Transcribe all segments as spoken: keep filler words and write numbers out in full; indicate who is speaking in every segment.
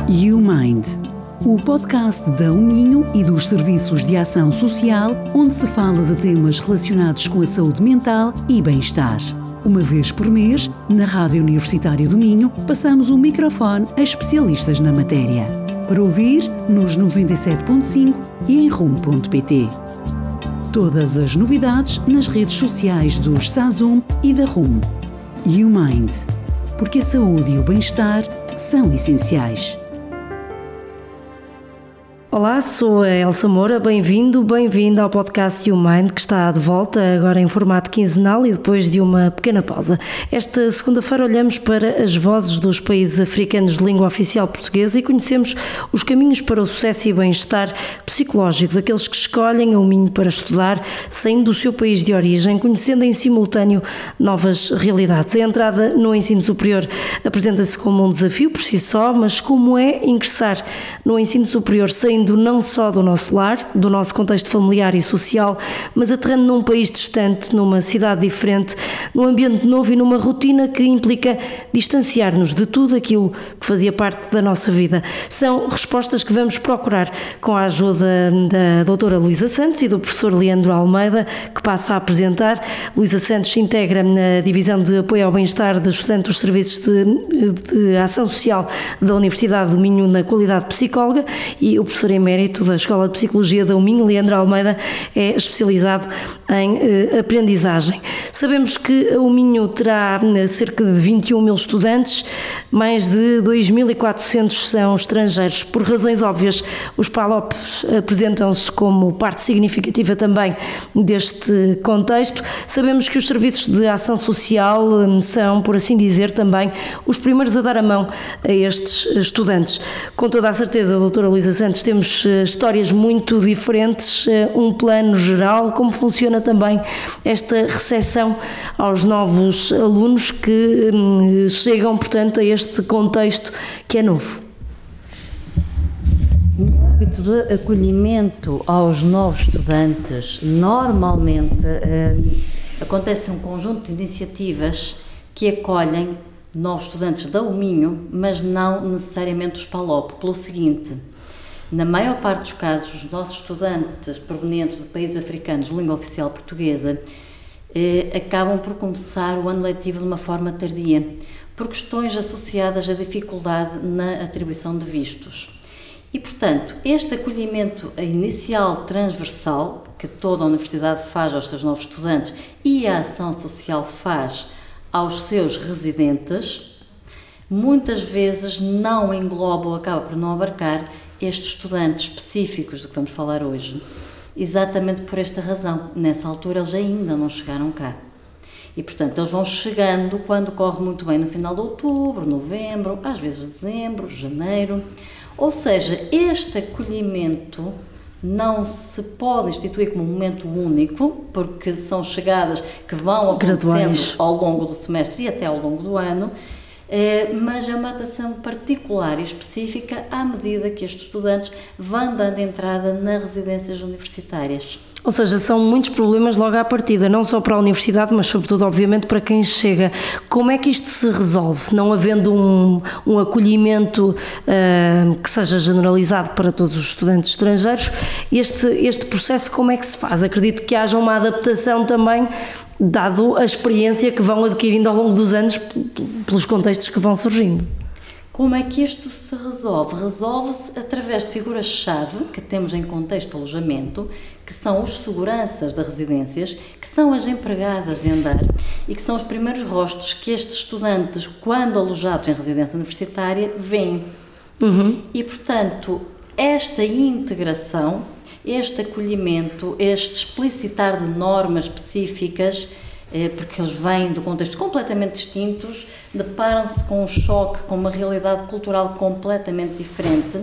Speaker 1: YouMind, o podcast da Uminho e dos Serviços de Ação Social, onde se fala de temas relacionados com a saúde mental e bem-estar. Uma vez por mês, na Rádio Universitária do Minho, passamos o microfone a especialistas na matéria. Para ouvir, nos noventa e sete ponto cinco e em rumo ponto pt. Todas as novidades nas redes sociais dos SAZUM e da RUM. YouMind, porque a saúde e o bem-estar são essenciais.
Speaker 2: Olá, sou a Elsa Moura, bem-vindo, bem-vinda ao podcast YouMind, que está de volta agora em formato quinzenal e depois de uma pequena pausa. Esta segunda-feira olhamos para as vozes dos países africanos de língua oficial portuguesa e conhecemos os caminhos para o sucesso e bem-estar psicológico daqueles que escolhem a Uminho para estudar, saindo do seu país de origem, conhecendo em simultâneo novas realidades. A entrada no ensino superior apresenta-se como um desafio por si só, mas como é ingressar no ensino superior saindo não só do nosso lar, do nosso contexto familiar e social, mas aterrando num país distante, numa cidade diferente, num ambiente novo e numa rotina que implica distanciar-nos de tudo aquilo que fazia parte da nossa vida. São respostas que vamos procurar com a ajuda da doutora Luísa Santos e do professor Leandro Almeida, que passo a apresentar. Luísa Santos integra na Divisão de Apoio ao Bem-Estar de Estudantes dos Serviços de, de Ação Social da Universidade do Minho na qualidade de psicóloga, e o professor emérito da Escola de Psicologia da Uminho, Leandro Almeida, é especializado em eh, aprendizagem. Sabemos que a Uminho terá cerca de vinte e um mil estudantes, mais de dois mil e quatrocentos são estrangeiros. Por razões óbvias, os PALOPs apresentam-se como parte significativa também deste contexto. Sabemos que os serviços de ação social são, por assim dizer, também os primeiros a dar a mão a estes estudantes. Com toda a certeza, a doutora Luísa Santos, temos histórias muito diferentes, um plano geral, como funciona também esta recepção aos novos alunos que hum, chegam, portanto, a este contexto que é novo.
Speaker 3: No âmbito de acolhimento aos novos estudantes, normalmente eh, acontece um conjunto de iniciativas que acolhem novos estudantes da Uminho, mas não necessariamente os PALOP, pelo seguinte: na maior parte dos casos, os nossos estudantes provenientes de países africanos de língua oficial portuguesa eh, acabam por começar o ano letivo de uma forma tardia, por questões associadas à dificuldade na atribuição de vistos. E, portanto, este acolhimento inicial transversal, que toda a universidade faz aos seus novos estudantes e a ação social faz aos seus residentes, muitas vezes não engloba ou acaba por não abarcar estes estudantes específicos do que vamos falar hoje, exatamente por esta razão. Nessa altura eles ainda não chegaram cá. E, portanto, eles vão chegando quando corre muito bem no final de outubro, novembro, às vezes dezembro, janeiro. Ou seja, este acolhimento não se pode instituir como um momento único, porque são chegadas que vão acontecendo graduais ao longo do semestre e até ao longo do ano, eh, mas é uma atenção particular e específica à medida que estes estudantes vão dando entrada nas residências universitárias.
Speaker 2: Ou seja, são muitos problemas logo à partida, não só para a universidade, mas sobretudo, obviamente, para quem chega. Como é que isto se resolve? Não havendo um, um acolhimento uh, que seja generalizado para todos os estudantes estrangeiros, este, este processo como é que se faz? Acredito que haja uma adaptação também, dado a experiência que vão adquirindo ao longo dos anos pelos contextos que vão surgindo.
Speaker 3: Como é que isto se resolve? Resolve-se através de figuras-chave que temos em contexto de alojamento, que são os seguranças das residências, que são as empregadas de andar e que são os primeiros rostos que estes estudantes, quando alojados em residência universitária, veem. Uhum. E, portanto, esta integração, este acolhimento, este explicitar de normas específicas, porque eles vêm de contextos completamente distintos, deparam-se com um choque, com uma realidade cultural completamente diferente.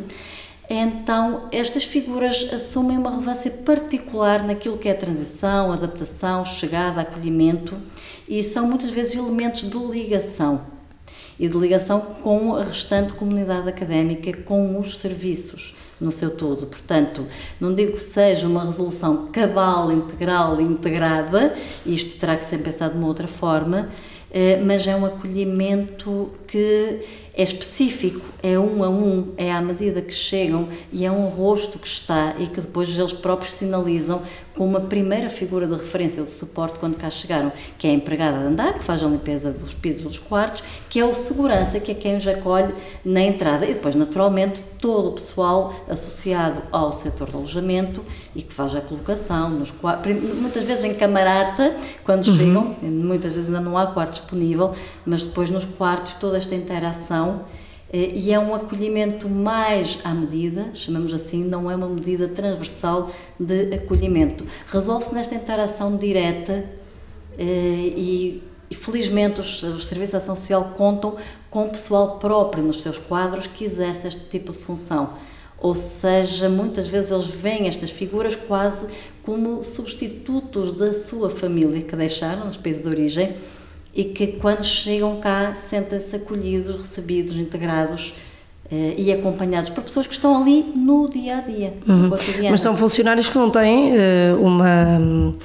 Speaker 3: Então, estas figuras assumem uma relevância particular naquilo que é a transição, adaptação, chegada, acolhimento, e são muitas vezes elementos de ligação, e de ligação com a restante comunidade académica, com os serviços no seu todo. Portanto, não digo que seja uma resolução cabal, integral, integrada, isto terá que ser pensado de uma outra forma, mas é um acolhimento que é específico, é um a um, é à medida que chegam e é um rosto que está e que depois eles próprios sinalizam com uma primeira figura de referência ou de suporte quando cá chegaram, que é a empregada de andar, que faz a limpeza dos pisos dos quartos, que é o segurança, que é quem os acolhe na entrada, e depois naturalmente todo o pessoal associado ao setor de alojamento e que faz a colocação nos quartos, muitas vezes em camarata, quando uhum. chegam, muitas vezes ainda não há quarto disponível, mas depois nos quartos toda esta interação, e é um acolhimento mais à medida, chamamos assim, não é uma medida transversal de acolhimento. Resolve-se nesta interação direta e, e felizmente os, os serviços de ação social contam com o pessoal próprio nos seus quadros que exerce este tipo de função. Ou seja, muitas vezes eles veem estas figuras quase como substitutos da sua família que deixaram nos países de origem, e que quando chegam cá sentem-se acolhidos, recebidos, integrados eh, e acompanhados por pessoas que estão ali no dia-a-dia.
Speaker 2: Uhum. Mas são funcionários que não têm uh, uma,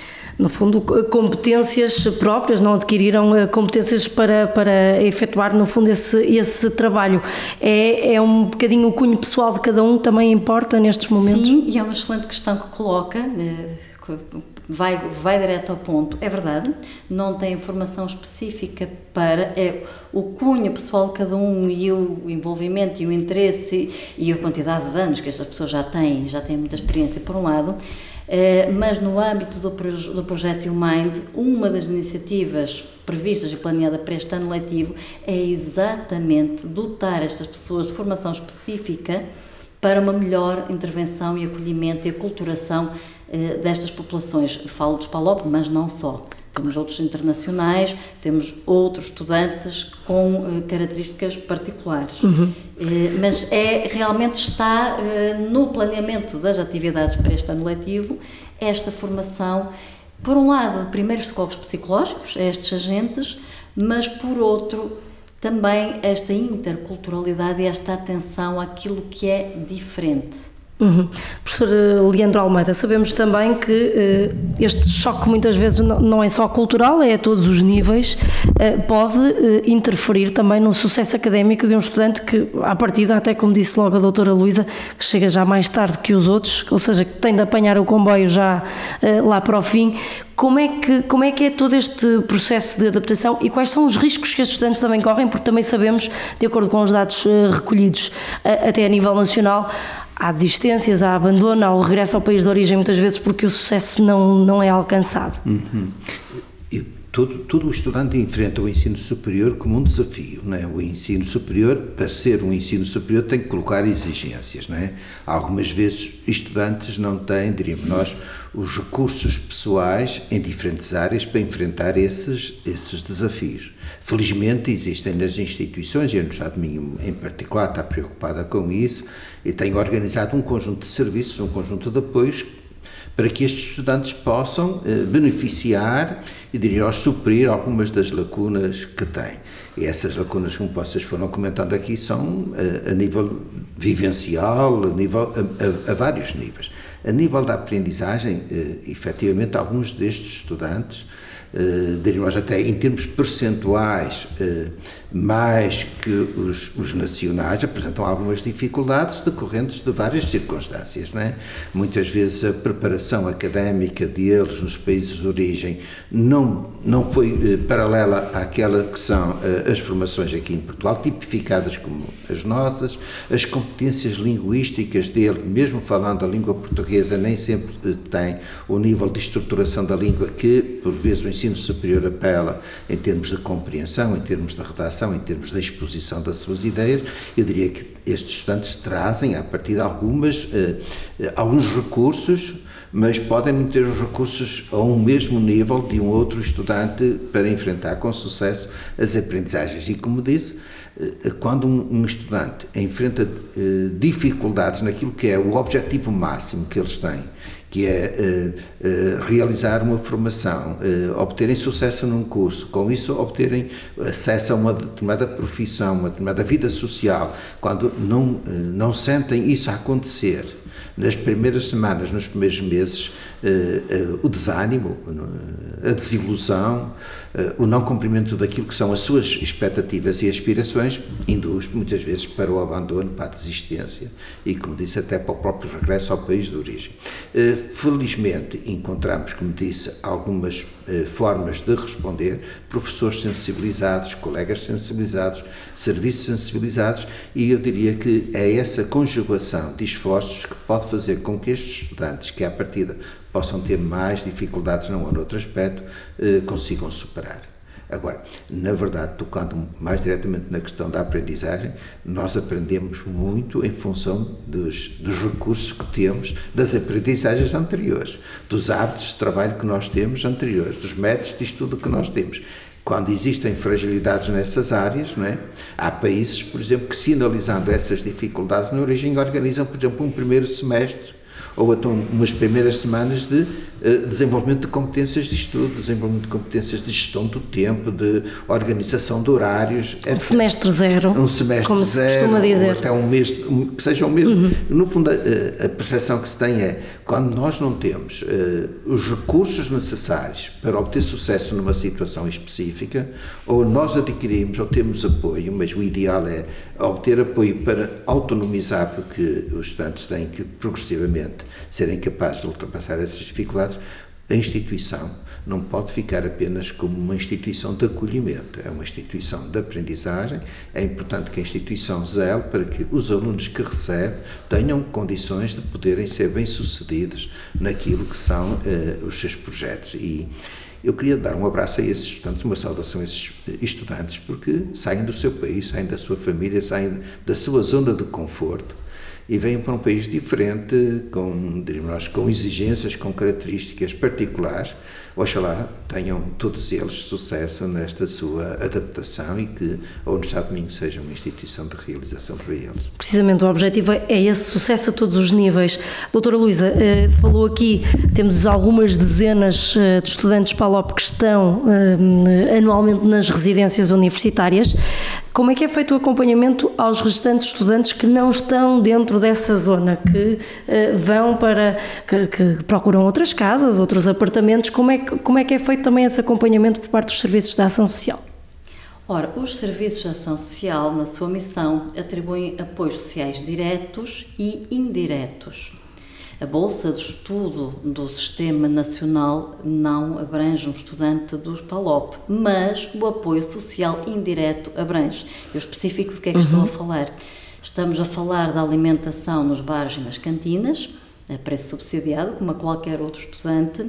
Speaker 2: no fundo, competências próprias, não adquiriram uh, competências para, para efetuar, no fundo, esse, esse trabalho. É, é um bocadinho o cunho pessoal de cada um também importa nestes momentos?
Speaker 3: Sim, e é uma excelente questão que coloca, uh, Vai, vai direto ao ponto, é verdade, não tem informação específica para é, o cunho pessoal de cada um e o envolvimento e o interesse e a quantidade de anos que estas pessoas já têm, já têm muita experiência por um lado, eh, mas no âmbito do, do projeto YouMind, uma das iniciativas previstas e planeada para este ano letivo é exatamente dotar estas pessoas de formação específica para uma melhor intervenção e acolhimento e aculturação eh, destas populações. Falo dos PALOP, mas não só. Temos outros internacionais, temos outros estudantes com eh, características particulares. Uhum. Eh, mas é, realmente está eh, no planeamento das atividades para este ano letivo esta formação, por um lado, de primeiros socorros psicológicos a estes agentes, mas por outro, também esta interculturalidade e esta atenção àquilo que é diferente.
Speaker 2: Uhum. Professor Leandro Almeida, sabemos também que uh, este choque muitas vezes não, não é só cultural, é a todos os níveis, uh, pode uh, interferir também no sucesso académico de um estudante que, à partida, até como disse logo a doutora Luísa, que chega já mais tarde que os outros, ou seja, que tem de apanhar o comboio já uh, lá para o fim. Como é, que, como é que é todo este processo de adaptação e quais são os riscos que estes estudantes também correm? Porque também sabemos, de acordo com os dados uh, recolhidos uh, até a nível nacional, há desistências, há abandono, há o regresso ao país de origem muitas vezes porque o sucesso não, não é alcançado.
Speaker 4: Uhum. E todo, todo o estudante enfrenta o ensino superior como um desafio, não é? O ensino superior, para ser um ensino superior, tem que colocar exigências, não é? Algumas vezes estudantes não têm, diríamos nós, os recursos pessoais em diferentes áreas para enfrentar esses, esses desafios. Felizmente existem nas instituições, e a Universidade de Minho em particular está preocupada com isso, e tem organizado um conjunto de serviços, um conjunto de apoios para que estes estudantes possam eh, beneficiar e, diria, suprir algumas das lacunas que têm. E essas lacunas, como vocês foram comentando aqui, são eh, a nível vivencial, a, nível, a, a, a vários níveis. A nível da aprendizagem, eh, efetivamente, alguns destes estudantes, eh, diríamos até em termos percentuais, eh, mais que os, os nacionais, apresentam algumas dificuldades decorrentes de várias circunstâncias, não é? Muitas vezes a preparação académica deles nos países de origem não, não foi eh, paralela àquela que são eh, as formações aqui em Portugal, tipificadas como as nossas, as competências linguísticas dele, mesmo falando a língua portuguesa, nem sempre eh, tem o nível de estruturação da língua que, por vezes, o ensino superior apela em termos de compreensão, em termos de redação, em termos da exposição das suas ideias. Eu diria que estes estudantes trazem, a partir de algumas, eh, alguns recursos, mas podem não ter os recursos a um mesmo nível de um outro estudante para enfrentar com sucesso as aprendizagens. E, como disse, eh, quando um, um estudante enfrenta eh, dificuldades naquilo que é o objetivo máximo que eles têm, que é uh, uh, realizar uma formação, uh, obterem sucesso num curso, com isso obterem acesso a uma determinada profissão, uma determinada vida social, quando não, uh, não sentem isso a acontecer, Nas primeiras semanas, nos primeiros meses, eh, eh, o desânimo, a desilusão, eh, o não cumprimento daquilo que são as suas expectativas e aspirações induz muitas vezes para o abandono, para a desistência e, como disse, até para o próprio regresso ao país de origem. Eh, felizmente encontramos, como disse, algumas eh, formas de responder, professores sensibilizados, colegas sensibilizados, serviços sensibilizados, e eu diria que é essa conjugação de esforços que pode fazer com que estes estudantes, que à partida possam ter mais dificuldades num ou noutro aspecto, eh, consigam superar. Agora, na verdade, tocando mais diretamente na questão da aprendizagem, nós aprendemos muito em função dos, dos recursos que temos, das aprendizagens anteriores, dos hábitos de trabalho que nós temos anteriores, dos métodos de estudo que nós temos. Quando existem fragilidades nessas áreas, não é? Há países, por exemplo, que, sinalizando essas dificuldades na origem, organizam, por exemplo, um primeiro semestre ou então umas primeiras semanas de uh, desenvolvimento de competências de estudo, desenvolvimento de competências de gestão do tempo, de organização de horários.
Speaker 2: Um etcétera. Semestre zero,
Speaker 4: um semestre
Speaker 2: como
Speaker 4: zero,
Speaker 2: se costuma dizer.
Speaker 4: Ou até um mês, um, que seja um mês. Uhum. No fundo, a, a percepção que se tem é, quando nós não temos uh, os recursos necessários para obter sucesso numa situação específica, ou nós adquirimos ou temos apoio, mas o ideal é obter apoio para autonomizar, porque os estudantes têm que progressivamente serem capazes de ultrapassar essas dificuldades. A instituição não pode ficar apenas como uma instituição de acolhimento, é uma instituição de aprendizagem. É importante que a instituição zele para que os alunos que recebe tenham condições de poderem ser bem-sucedidos naquilo que são uh, os seus projetos. E eu queria dar um abraço a esses estudantes, uma saudação a esses estudantes, porque saem do seu país, saem da sua família, saem da sua zona de conforto e vêm para um país diferente, com, diríamos nós, com exigências, com características particulares. Oxalá tenham todos eles sucesso nesta sua adaptação e que a Universidade de Minho seja uma instituição de realização para eles.
Speaker 2: Precisamente o objetivo é esse sucesso a todos os níveis. Doutora Luísa, falou aqui, temos algumas dezenas de estudantes PALOP que estão anualmente nas residências universitárias. Como é que é feito o acompanhamento aos restantes estudantes que não estão dentro dessa zona, que uh, vão para, que, que procuram outras casas, outros apartamentos? Como é, que, como é que é feito também esse acompanhamento por parte dos serviços de ação social?
Speaker 3: Ora, os serviços de ação social, na sua missão, atribuem apoios sociais diretos e indiretos. A Bolsa de Estudo do Sistema Nacional não abrange um estudante dos PALOP, mas o apoio social indireto abrange. Eu especifico de que é que uhum. estou a falar. Estamos a falar da alimentação nos bares e nas cantinas, a preço subsidiado, como a qualquer outro estudante,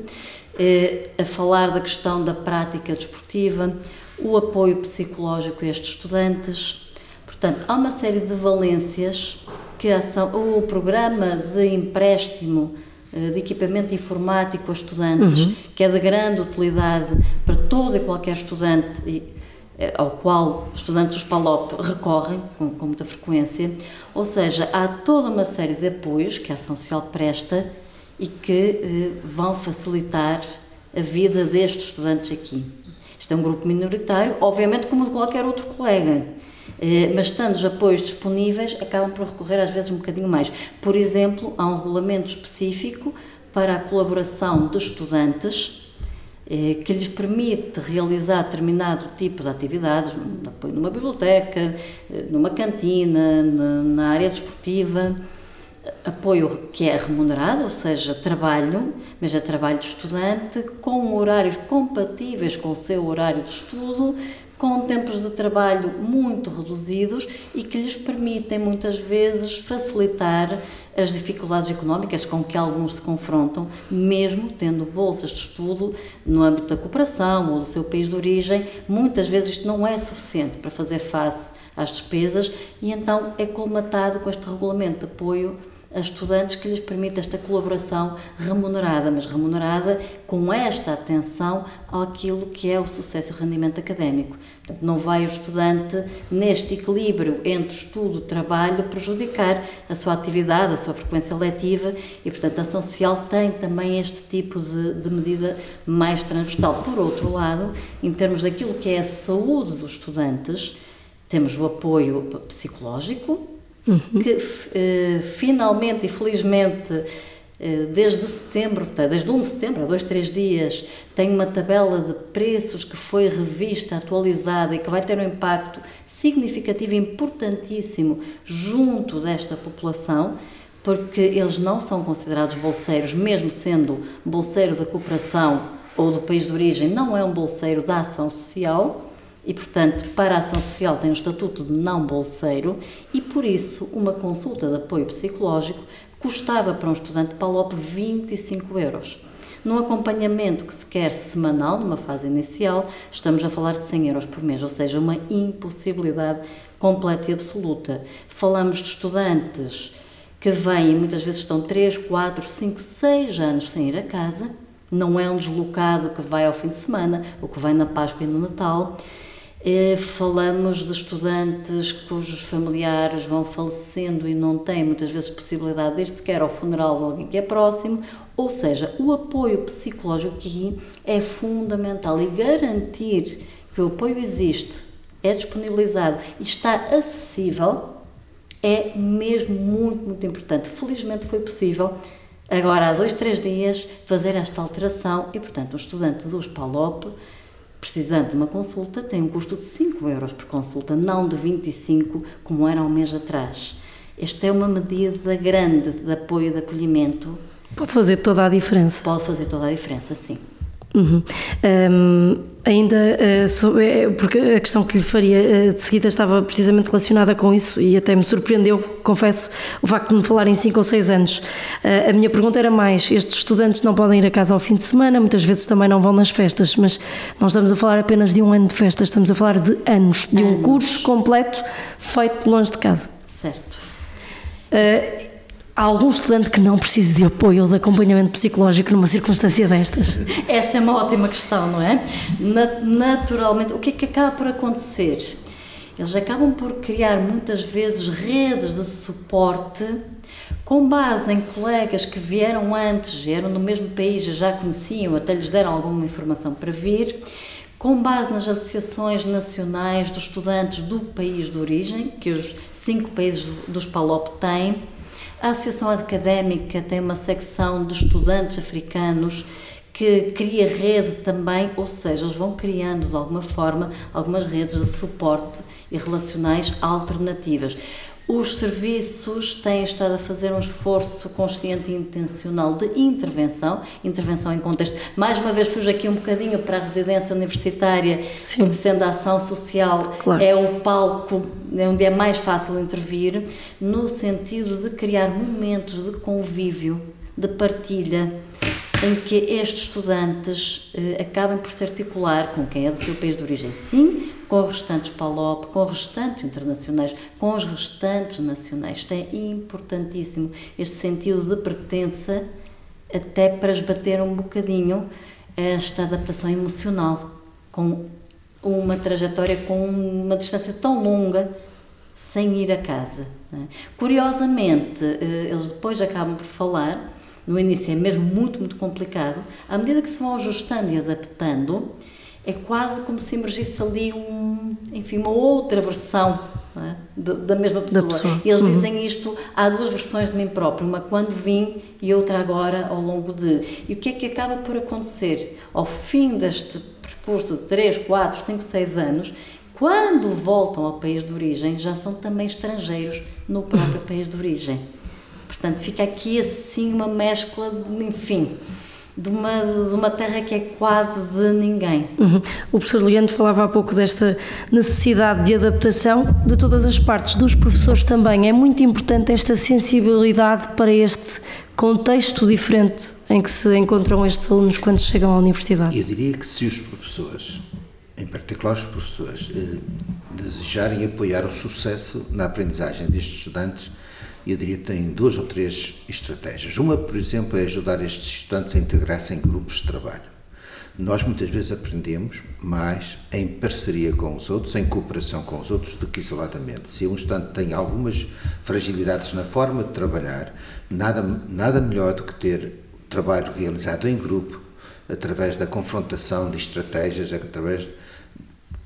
Speaker 3: a falar da questão da prática desportiva, o apoio psicológico a estes estudantes. Portanto, há uma série de valências que a ação, o programa de empréstimo de equipamento informático a estudantes, uhum. que é de grande utilidade para todo e qualquer estudante, ao qual estudantes dos PALOP recorrem com, com muita frequência, ou seja, há toda uma série de apoios que a ação social presta e que eh, vão facilitar a vida destes estudantes aqui. Isto é um grupo minoritário, obviamente como de qualquer outro colega, eh, mas estando os apoios disponíveis, acabam por recorrer às vezes um bocadinho mais. Por exemplo, há um regulamento específico para a colaboração de estudantes que lhes permite realizar determinado tipo de atividades, apoio numa biblioteca, numa cantina, na área desportiva, apoio que é remunerado, ou seja, trabalho, mas é trabalho de estudante, com horários compatíveis com o seu horário de estudo, com tempos de trabalho muito reduzidos e que lhes permitem muitas vezes facilitar as dificuldades económicas com que alguns se confrontam, mesmo tendo bolsas de estudo no âmbito da cooperação ou do seu país de origem. Muitas vezes isto não é suficiente para fazer face às despesas e então é colmatado com este regulamento de apoio a estudantes que lhes permite esta colaboração remunerada, mas remunerada com esta atenção àquilo que é o sucesso e o rendimento académico. Portanto, não vai o estudante, neste equilíbrio entre estudo e trabalho, prejudicar a sua atividade, a sua frequência letiva e, portanto, a ação social tem também este tipo de, de medida mais transversal. Por outro lado, em termos daquilo que é a saúde dos estudantes, temos o apoio psicológico uhum. que eh, finalmente e felizmente desde setembro, desde um de setembro, há dois, três dias, tem uma tabela de preços que foi revista, atualizada e que vai ter um impacto significativo e importantíssimo junto desta população, porque eles não são considerados bolseiros, mesmo sendo bolseiro da cooperação ou do país de origem, não é um bolseiro da ação social e, portanto, para a ação social tem um estatuto de não bolseiro e, por isso, uma consulta de apoio psicológico custava para um estudante de PALOP vinte e cinco euros. Num acompanhamento que se quer semanal, numa fase inicial, estamos a falar de cem euros por mês, ou seja, uma impossibilidade completa e absoluta. Falamos de estudantes que vêm e muitas vezes estão três, quatro, cinco, seis anos sem ir a casa, não é um deslocado que vai ao fim de semana ou que vai na Páscoa e no Natal. E falamos de estudantes cujos familiares vão falecendo e não têm muitas vezes possibilidade de ir sequer ao funeral de alguém que é próximo, ou seja, o apoio psicológico aqui é fundamental e garantir que o apoio existe, é disponibilizado e está acessível é mesmo muito, muito importante. Felizmente foi possível agora há dois, três dias fazer esta alteração e, portanto, o estudante dos PALOP precisando de uma consulta, tem um custo de cinco euros por consulta, não de vinte e cinco, como era há um mês atrás. Esta é uma medida grande de apoio e de acolhimento.
Speaker 2: Pode fazer toda a diferença.
Speaker 3: Pode fazer toda a diferença, sim.
Speaker 2: Uhum. Um, ainda uh, sobre, porque a questão que lhe faria uh, de seguida estava precisamente relacionada com isso e até me surpreendeu, confesso, o facto de me falar em cinco ou seis anos. Uh, a minha pergunta era mais, estes estudantes não podem ir a casa ao fim de semana, muitas vezes também não vão nas festas, mas não estamos a falar apenas de um ano de festas, estamos a falar de anos, de um
Speaker 3: anos.
Speaker 2: curso completo feito longe de casa.
Speaker 3: Certo.
Speaker 2: Uh, Há algum estudante que não precise de apoio ou de acompanhamento psicológico numa circunstância destas?
Speaker 3: Essa é uma ótima questão, não é? Naturalmente, o que é que acaba por acontecer? Eles acabam por criar muitas vezes redes de suporte com base em colegas que vieram antes, eram no mesmo país e já conheciam, até lhes deram alguma informação para vir, com base nas associações nacionais dos estudantes do país de origem, que os cinco países dos PALOP têm. A Associação Académica tem uma secção de estudantes africanos que cria rede também, ou seja, eles vão criando de alguma forma algumas redes de suporte e relacionais alternativas. Os serviços têm estado a fazer um esforço consciente e intencional de intervenção, intervenção em contexto. Mais uma vez fujo aqui um bocadinho para a residência universitária, Sim. porque sendo a ação social claro. é o palco onde é mais fácil intervir, no sentido de criar momentos de convívio, de partilha, em que estes estudantes eh, acabem por se articular com quem é do seu país de origem, sim, com os restantes PALOP, com os restantes internacionais, com os restantes nacionais. Isto é importantíssimo, este sentido de pertença, até para esbater um bocadinho esta adaptação emocional, com uma trajetória com uma distância tão longa, sem ir a casa. Não é? Curiosamente, eh, eles depois acabam por falar. No início é mesmo muito, muito complicado. À medida que se vão ajustando e adaptando, é quase como se emergisse ali um, enfim, uma outra versão, não é? da, da mesma pessoa. Da pessoa. E eles uhum. dizem isto, há duas versões de mim próprio, uma quando vim e outra agora ao longo de... E o que é que acaba por acontecer? Ao fim deste percurso de três, quatro, cinco, seis anos, quando voltam ao país de origem, já são também estrangeiros no próprio país de origem. Portanto, fica aqui assim uma mescla, enfim, de uma, de uma terra que é quase de ninguém.
Speaker 2: Uhum. O professor Leandro falava há pouco desta necessidade de adaptação de todas as partes, dos professores também. É muito importante esta sensibilidade para este contexto diferente em que se encontram estes alunos quando chegam à universidade.
Speaker 4: Eu diria que se os professores, em particular os professores, eh, desejarem apoiar o sucesso na aprendizagem destes estudantes, eu diria que tem duas ou três estratégias. Uma, por exemplo, é ajudar estes estudantes a integrar-se em grupos de trabalho. Nós muitas vezes aprendemos mais em parceria com os outros, em cooperação com os outros, do que isoladamente. Se um estudante tem algumas fragilidades na forma de trabalhar, nada, nada melhor do que ter trabalho realizado em grupo, através da confrontação de estratégias, através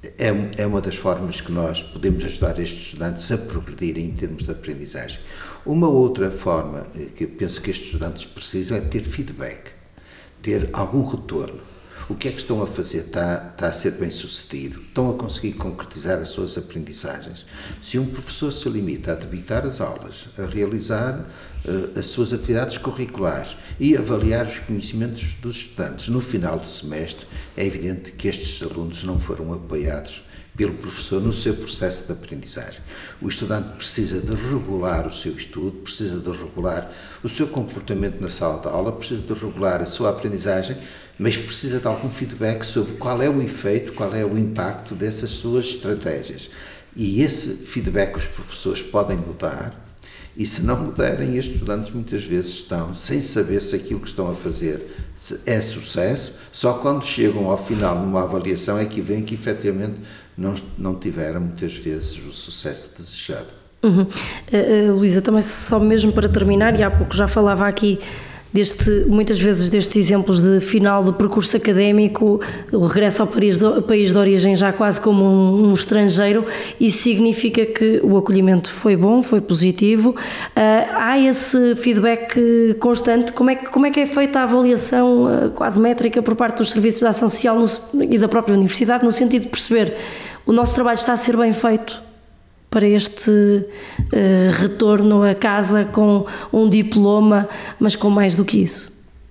Speaker 4: é, é uma das formas que nós podemos ajudar estes estudantes a progredirem em termos de aprendizagem. Uma outra forma que eu penso que estes estudantes precisam é ter feedback, ter algum retorno. O que é que estão a fazer? Está, está a ser bem sucedido? Estão a conseguir concretizar as suas aprendizagens? Se um professor se limita a debitar as aulas, a realizar uh, as suas atividades curriculares e avaliar os conhecimentos dos estudantes no final do semestre, é evidente que estes alunos não foram apoiados pelo professor no seu processo de aprendizagem. O estudante precisa de regular o seu estudo, precisa de regular o seu comportamento na sala de aula, precisa de regular a sua aprendizagem, mas precisa de algum feedback sobre qual é o efeito, qual é o impacto dessas suas estratégias. E esse feedback os professores podem mudar, e se não mudarem, estes estudantes muitas vezes estão sem saber se aquilo que estão a fazer é sucesso, só quando chegam ao final numa avaliação é que veem que efetivamente não, não tiveram muitas vezes o sucesso desejado.
Speaker 2: Uhum. Uh, uh, Luísa, também só mesmo para terminar, e há pouco já falava aqui deste, muitas vezes destes exemplos de final de percurso académico, o regresso ao país de, país de origem já quase como um, um estrangeiro, isso significa que o acolhimento foi bom, foi positivo. Uh, há esse feedback constante. Como é, que, como é que é feita a avaliação uh, quase métrica por parte dos serviços de ação social no, e da própria universidade, no sentido de perceber o nosso trabalho está a ser bem feito para este uh, retorno a casa com um diploma, mas com mais do que isso?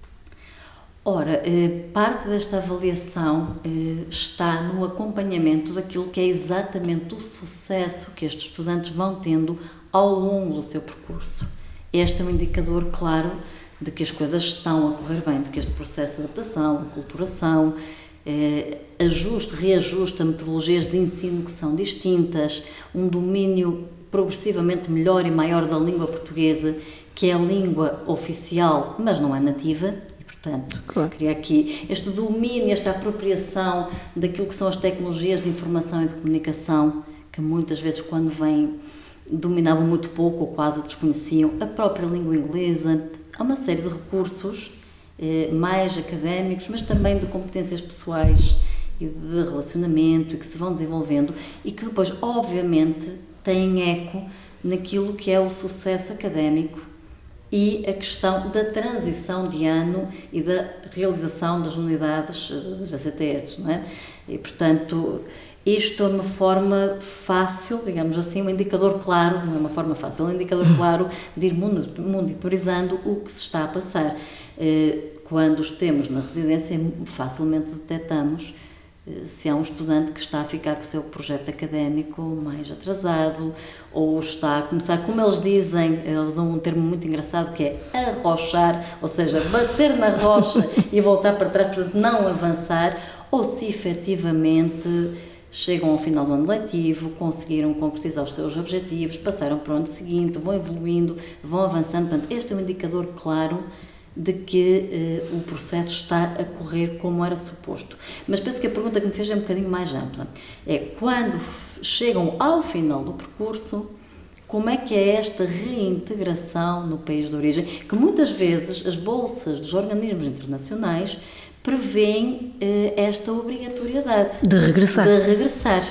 Speaker 3: Ora, parte desta avaliação está no acompanhamento daquilo que é exatamente o sucesso que estes estudantes vão tendo ao longo do seu percurso. Este é um indicador claro de que as coisas estão a correr bem, de que este processo de adaptação, aculturação, ajuste, reajuste a metodologias de ensino que são distintas, um domínio progressivamente melhor e maior da língua portuguesa, que é a língua oficial, mas não é nativa. Portanto, claro. Queria aqui este domínio, esta apropriação daquilo que são as tecnologias de informação e de comunicação, que muitas vezes, quando vêm, dominavam muito pouco ou quase desconheciam, a própria língua inglesa. Há uma série de recursos eh, mais académicos, mas também de competências pessoais e de relacionamento, e que se vão desenvolvendo e que depois, obviamente, têm eco naquilo que é o sucesso académico e a questão da transição de ano e da realização das unidades das A C T S, não é? E, portanto, isto é uma forma fácil, digamos assim, um indicador claro, não é uma forma fácil, é um indicador claro de ir monitorizando o que se está a passar. Quando os temos na residência, facilmente detectamos se há um estudante que está a ficar com o seu projeto académico mais atrasado ou está a começar, como eles dizem, eles usam um termo muito engraçado que é arrochar, ou seja, bater na rocha e voltar para trás, portanto não avançar, ou se efetivamente chegam ao final do ano letivo, conseguiram concretizar os seus objetivos, passaram para o ano seguinte, vão evoluindo, vão avançando. Portanto, este é um indicador claro de que uh, o processo está a correr como era suposto. Mas penso que a pergunta que me fez é um bocadinho mais ampla. É, quando chegam ao final do percurso, como é que é esta reintegração no país de origem? Que muitas vezes as bolsas dos organismos internacionais prevêem uh, esta obrigatoriedade.
Speaker 2: De regressar.
Speaker 3: De regressar.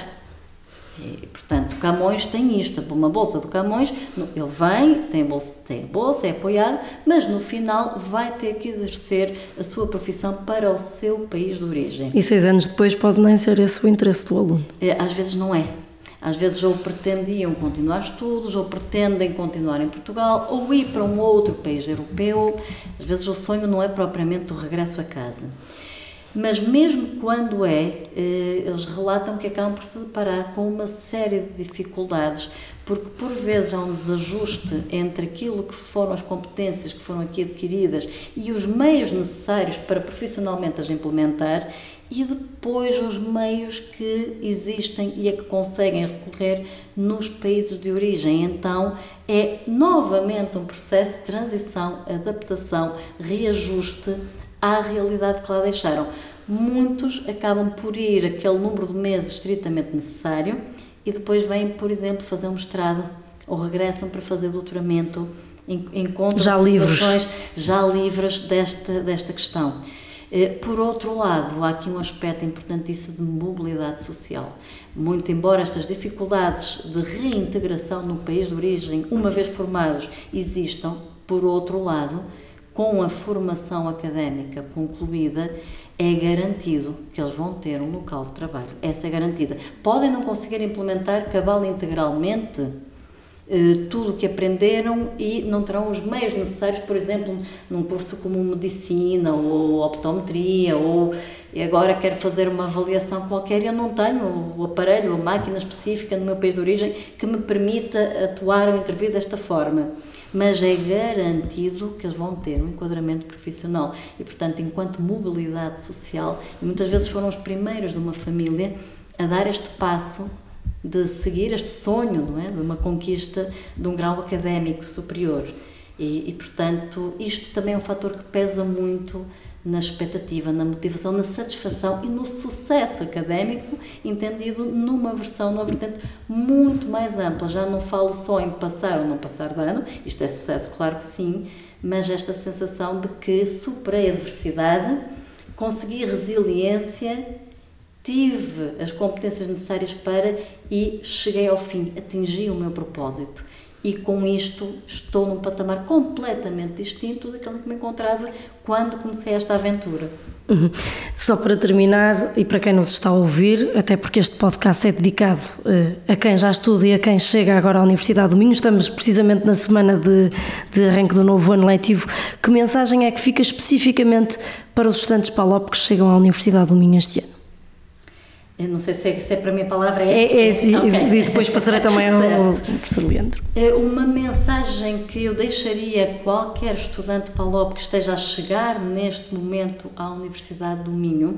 Speaker 3: E, portanto, Camões tem isto, uma bolsa do Camões, ele vem, tem a bolsa, tem a bolsa, é apoiado, mas no final vai ter que exercer a sua profissão para o seu país de origem.
Speaker 2: E seis anos depois pode nem ser esse o interesse do aluno?
Speaker 3: Às vezes não é. Às vezes ou pretendiam continuar estudos, ou pretendem continuar em Portugal, ou ir para um outro país europeu. Às vezes o sonho não é propriamente o regresso a casa. Mas mesmo quando é, eles relatam que acabam por se deparar com uma série de dificuldades, porque por vezes há um desajuste entre aquilo que foram as competências que foram aqui adquiridas e os meios necessários para profissionalmente as implementar, e depois os meios que existem e a que conseguem recorrer nos países de origem. Então é novamente um processo de transição, adaptação, reajuste à realidade que lá deixaram. Muitos acabam por ir aquele número de meses estritamente necessário e depois vêm, por exemplo, fazer um mestrado ou regressam para fazer doutoramento, encontram
Speaker 2: já
Speaker 3: situações
Speaker 2: livres.
Speaker 3: já livres desta, desta questão. Por outro lado, há aqui um aspecto importantíssimo de mobilidade social. Muito embora estas dificuldades de reintegração no país de origem, uma vez formados, existam, por outro lado, com a formação académica concluída, é garantido que eles vão ter um local de trabalho. Essa é garantida. Podem não conseguir implementar cabal integralmente tudo o que aprenderam e não terão os meios necessários, por exemplo, num curso como medicina ou optometria, ou agora quero fazer uma avaliação qualquer e eu não tenho o aparelho, a máquina específica no meu país de origem que me permita atuar ou intervir desta forma. Mas é garantido que eles vão ter um enquadramento profissional e, portanto, enquanto mobilidade social, e muitas vezes foram os primeiros de uma família a dar este passo de seguir este sonho, não é? De uma conquista de um grau académico superior. E, e, portanto, isto também é um fator que pesa muito na expectativa, na motivação, na satisfação e no sucesso académico, entendido numa versão, numa vertente muito mais ampla. Já não falo só em passar ou não passar de ano, isto é sucesso, claro que sim, mas esta sensação de que superei a adversidade, consegui resiliência, tive as competências necessárias para e cheguei ao fim, atingi o meu propósito. E com isto estou num patamar completamente distinto daquele que me encontrava quando comecei esta aventura.
Speaker 2: Uhum. Só para terminar, e para quem nos está a ouvir, até porque este podcast é dedicado uh, a quem já estuda e a quem chega agora à Universidade do Minho, estamos precisamente na semana de, de arranque do novo ano letivo, que mensagem é que fica especificamente para os estudantes PALOP que chegam à Universidade do Minho este ano?
Speaker 3: Eu não sei se é, se é para mim a palavra é...
Speaker 2: É, é sim, okay. E depois passarei também ao, ao professor Leandro.
Speaker 3: Uma mensagem que eu deixaria a qualquer estudante PALOP que esteja a chegar neste momento à Universidade do Minho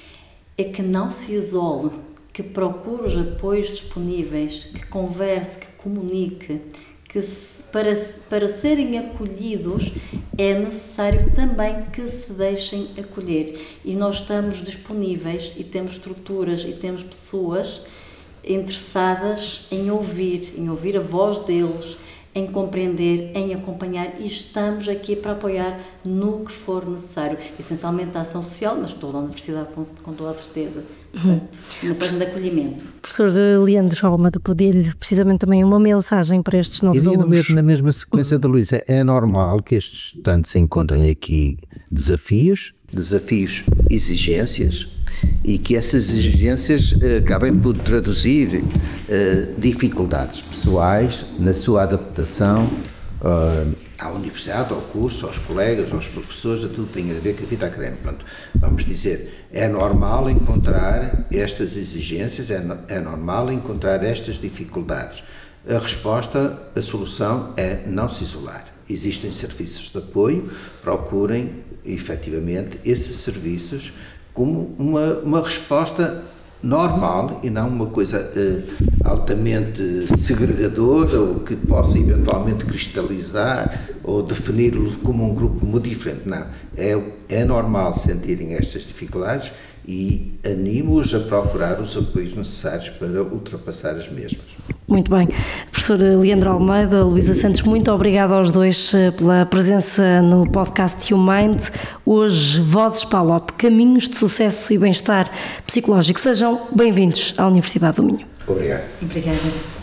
Speaker 3: é que não se isole, que procure os apoios disponíveis, que converse, que comunique, que se, para, para serem acolhidos é necessário também que se deixem acolher. E nós estamos disponíveis e temos estruturas e temos pessoas interessadas em ouvir, em ouvir a voz deles, em compreender, em acompanhar, e estamos aqui para apoiar no que for necessário, essencialmente a ação social, mas toda a universidade com, com toda a certeza. Portanto, mensagem de acolhimento.
Speaker 2: Professor Leandro Almada, podia-lhe precisamente também uma mensagem para estes novos
Speaker 4: alunos.
Speaker 2: alunos.
Speaker 4: Na mesma sequência da Luísa, é normal que estes estudantes encontrem aqui desafios, desafios, exigências, e que essas exigências uh, acabem por traduzir uh, dificuldades pessoais na sua adaptação uh, à universidade, ao curso, aos colegas, aos professores, a tudo que tem a ver com a vida académica. Pronto, vamos dizer, é normal encontrar estas exigências, é, no, é normal encontrar estas dificuldades. A resposta, a solução é não se isolar. Existem serviços de apoio, procurem efetivamente esses serviços como uma, uma resposta normal e não uma coisa uh, altamente segregadora ou que possa eventualmente cristalizar ou defini-lo como um grupo muito diferente. Não, é, é normal sentirem estas dificuldades e animo-os a procurar os apoios necessários para ultrapassar as mesmas.
Speaker 2: Muito bem. Professor Leandro Almeida, Luísa Santos, muito obrigada aos dois pela presença no podcast YouMind. Hoje, Vozes PALOP, caminhos de sucesso e bem-estar psicológico. Sejam bem-vindos à Universidade do Minho.
Speaker 4: Obrigado.
Speaker 3: Obrigada.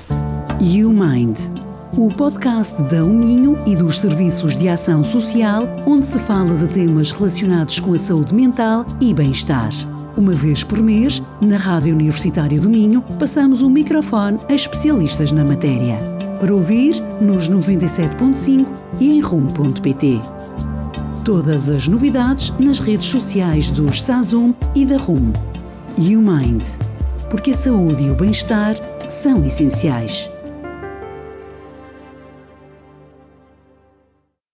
Speaker 1: YouMind, o podcast da Uminho e dos Serviços de Ação Social, onde se fala de temas relacionados com a saúde mental e bem-estar. Uma vez por mês, na Rádio Universitária do Minho, passamos o microfone a especialistas na matéria. Para ouvir, nos noventa e sete ponto cinco e em rumo ponto pt. Todas as novidades nas redes sociais dos SAZUM e da RUM. YouMind, porque a saúde e o bem-estar são essenciais.